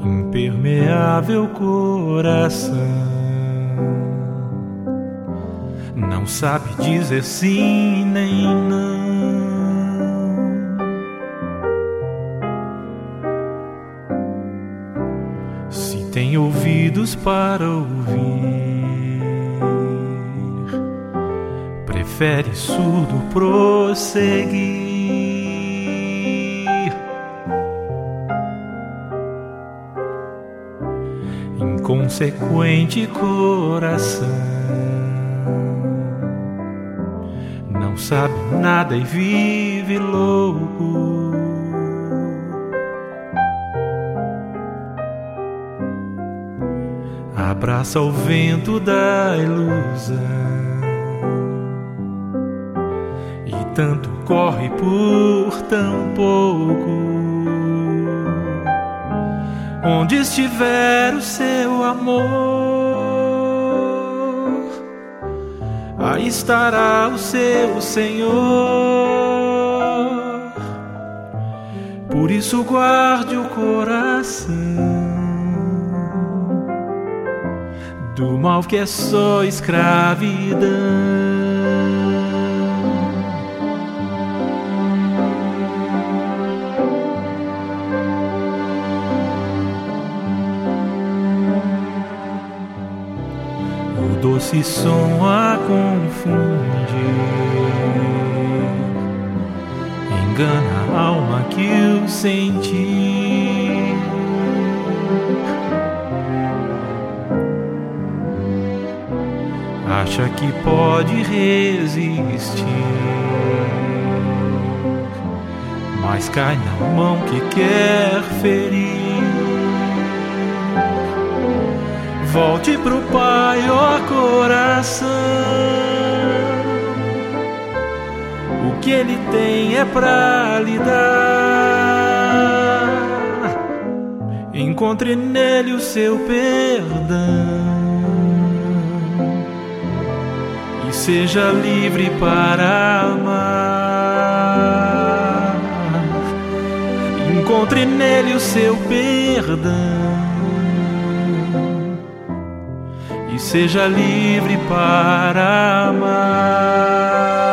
impermeável coração, não sabe dizer sim nem não. Se tem ouvidos para ouvir, prefere surdo prosseguir. Inconsequente coração, não sabe nada e vive louco. Abraça o vento da ilusão e tanto corre por tão pouco. Onde estiver o seu amor, aí estará o seu Senhor. Por isso guarde o coração do mal que é só escravidão. O doce som a confunde, engana a alma que o sentir. Acha que pode resistir, mas cai na mão que quer ferir. Volte pro Pai, ó coração, o que Ele tem é pra lhe dar. Encontre nele o seu perdão e seja livre para amar. Encontre nele o seu perdão e seja livre para amar.